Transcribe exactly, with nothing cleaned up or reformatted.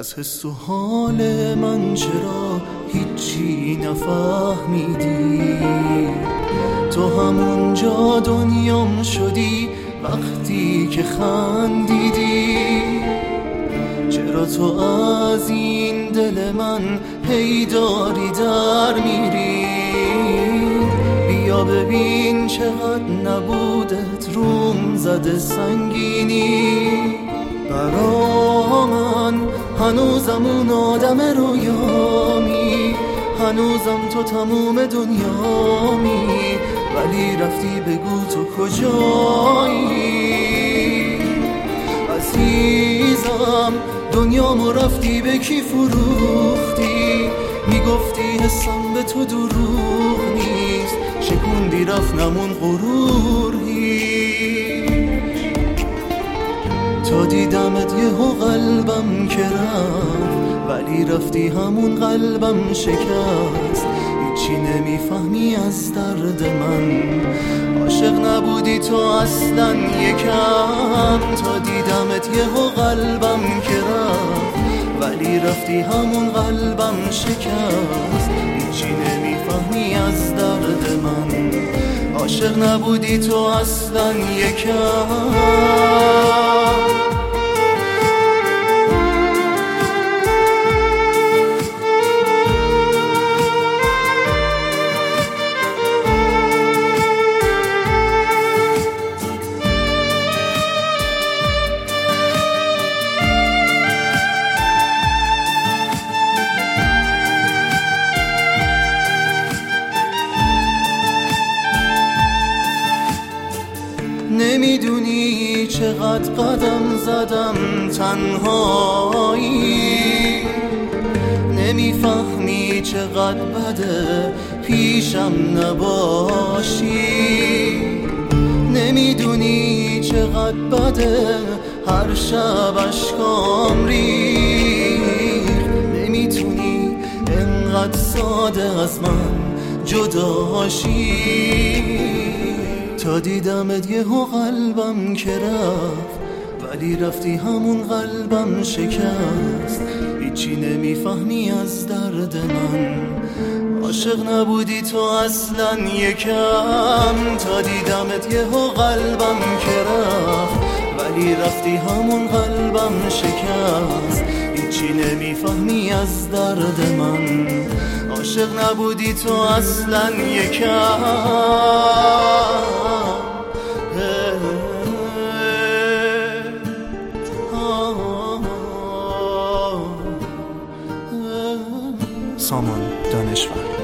از حس و حال من چرا هیچی نفهمیدی؟ تو همونجا دنیام شدی وقتی که خندیدی. چرا تو از این دل من هی داری در میری؟ بیا ببین چقدر نبودت روم زده سنگینی. برا من هنوزم اون آدم رویامی، هنوزم تو تموم دنیامی، ولی رفتی بگو تو کجایی؟ عزیزم دنیامو رفتی به کی فروختی؟ میگفتی حسم به تو دروغ نیست، شکوندی رفت نمون غرور هیچ. تا دیدمت یهو قلبم که رفت، ولی رفتی همون قلبم شکست. هیچی نمیفهمی از درد من، عاشق نبودی تو اصلا یکم. تا دیدمت یهو قلبم که رفت، ولی رفتی همون قلبم شکست. هیچی نمیفهمی از درد من، عاشق نبودی تو اصلا یکم. نمیدونی چقدر قدم زدم تنهایی، نمیفهمی چقدر بده پیشم نباشی. نمیدونی چقدر بده هر شب اشکام ریخت. نمیتونی انقدر ساده از من جداشی. تا دیدمت یهو قلبم که رفت، ولی رفتی همون قلبم شکست. هیچی نمیفهمی از درد من، عاشق نبودی تو اصلا یکم. تا دیدمت یهو قلبم که رفت، ولی رفتی همون قلبم شکست. هیچی نمیفهمی از درد من، عاشق نبودی تو اصلا یکم. سامان دانشور.